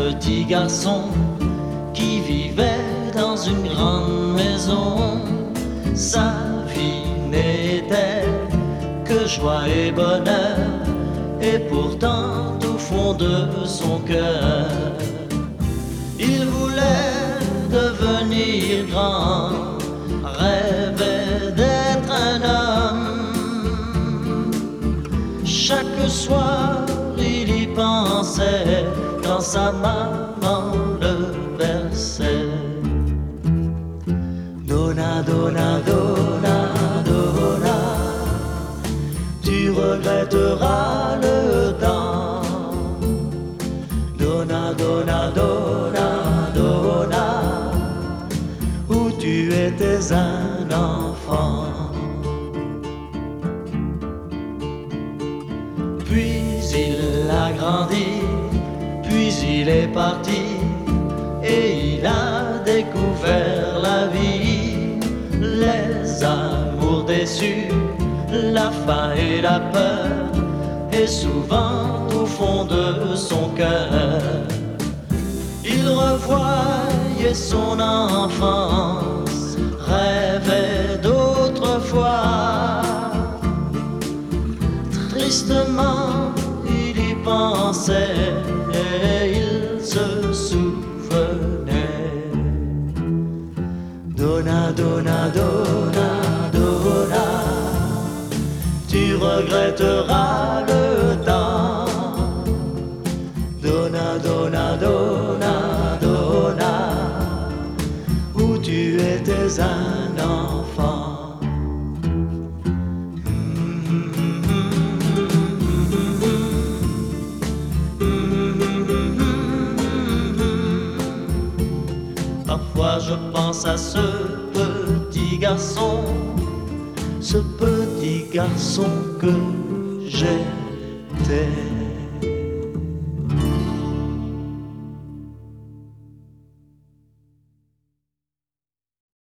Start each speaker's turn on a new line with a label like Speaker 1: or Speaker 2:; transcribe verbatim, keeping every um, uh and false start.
Speaker 1: petit garçon qui vivait dans une grande maison. Sa vie n'était que joie et bonheur, et pourtant au fond de son cœur, il voulait devenir grand, rêvait d'être un homme. Chaque soir il y pensait quand sa maman le berçait. Donna, donna, donna, donna, tu regretteras le temps. Donna, donna, donna, donna, où tu étais un enfant. Puis il a grandi, puis il est parti, et il a découvert la vie, les amours déçus, la faim et la peur, et souvent au fond de son cœur, il revoyait son enfance, rêvait d'autrefois. Tristement il y pensait et il se souvenait. Donna, donna, donna, donna, tu regretteras le temps. Donna, donna, donna, donna, où tu étais un enfant. Parfois je pense à ce petit garçon, ce petit garçon que j'étais.